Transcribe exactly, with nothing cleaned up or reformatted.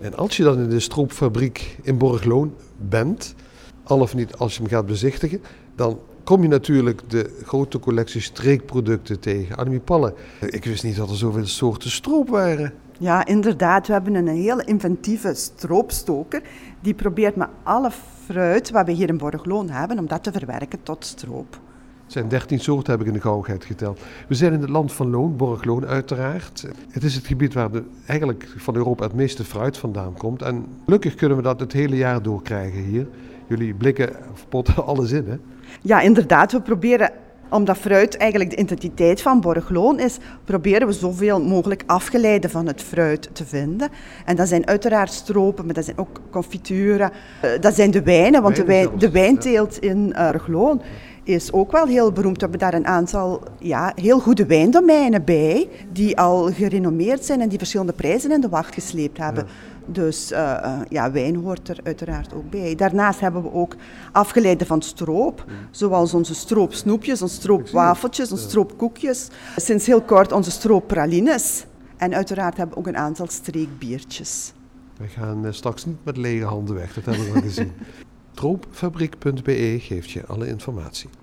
En als je dan in de stroopfabriek in Borgloon bent, al of niet als je hem gaat bezichtigen, dan kom je natuurlijk de grote collectie streekproducten tegen. Annemie Palle, ik wist niet dat er zoveel soorten stroop waren. Ja, inderdaad. We hebben een hele inventieve stroopstoker. Die probeert met alle fruit wat we hier in Borgloon hebben, om dat te verwerken tot stroop. Het zijn dertien soorten, heb ik in de gauwigheid geteld. We zijn in het land van Loon, Borgloon uiteraard. Het is het gebied waar de, eigenlijk van Europa het meeste fruit vandaan komt. En gelukkig kunnen we dat het hele jaar door krijgen hier. Jullie blikken of potten alles in, hè? Ja, inderdaad. We proberen, omdat fruit eigenlijk de identiteit van Borgloon is, proberen we zoveel mogelijk afgeleiden van het fruit te vinden. En dat zijn uiteraard stropen, maar dat zijn ook confituren. Dat zijn de wijnen, want de, wijn, de wijnteelt in uh, Borgloon is ook wel heel beroemd. We hebben daar een aantal ja, heel goede wijndomeinen bij, die al gerenommeerd zijn en die verschillende prijzen in de wacht gesleept hebben. Ja. Dus uh, ja, wijn hoort er uiteraard ook bij. Daarnaast hebben we ook afgeleiden van stroop, ja. Zoals onze stroopsnoepjes, onze stroopwafeltjes, onze stroopkoekjes. Sinds heel kort onze strooppralines. En uiteraard hebben we ook een aantal streekbiertjes. We gaan uh, straks niet met lege handen weg, dat hebben we al gezien. stroopfabriek punt be geeft je alle informatie.